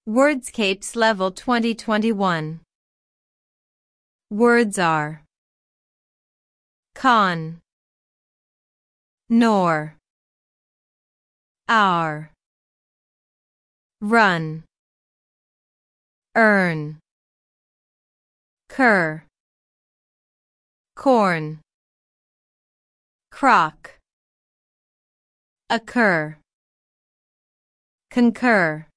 Wordscapes Level 2021. Words are con, nor, our, run, earn, cur, corn, crock, occur, concur.